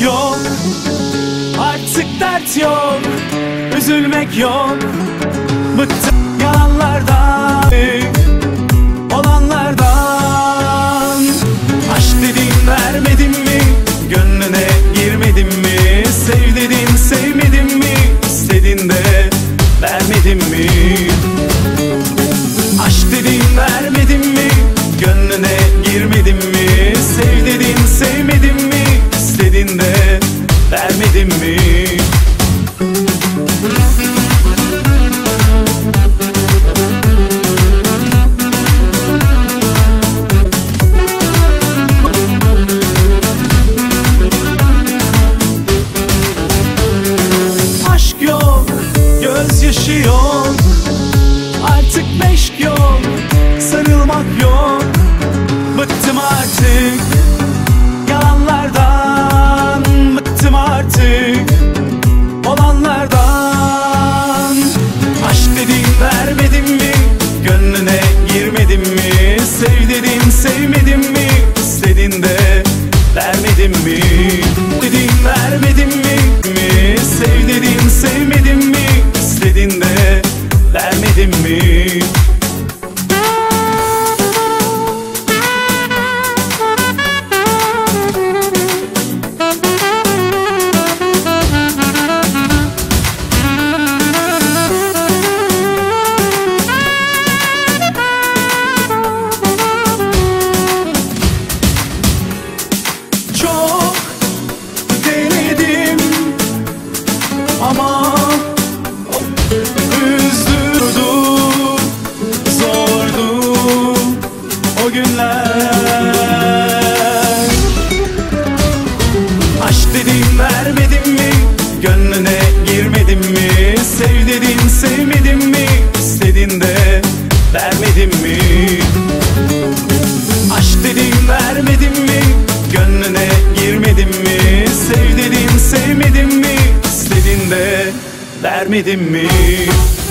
yok, artık dert yok, üzülmek yok. Bıktım yalanlardan, olanlardan. Aşk dedin vermedim mi, gönlüne girmedim mi? Sev dedin sevmedim mi, istedin de vermedim mi? Aşk dedin vermedim mi, gönlüne girmedim mi? Sev dedin sevmedim mi, istedin de vermedim mi? Aşk yok, gözyaşı yok, artık meşk yok, sarılmak yok. Bıktım artık yalanlardan, bıktım artık olanlardan. Aşk dedin vermedim mi, gönlüne girmedim mi? Sev dedin sevmedim mi, istedin de vermedim mi? Dedin vermedim mi? Sev dedin sevmedim mi, istedin de vermedim mi? Çok denedim ama üzdürdü, zordu o günler. Aşk dedin vermedim mi, gönlüne girmedim mi? Sev dedin sevmedim mi, istedin de vermedim mi? Aşk dedin vermedim mi, gönlüne girmedim mi? Sev dedin sevmedim mi, istedin de vermedim mi?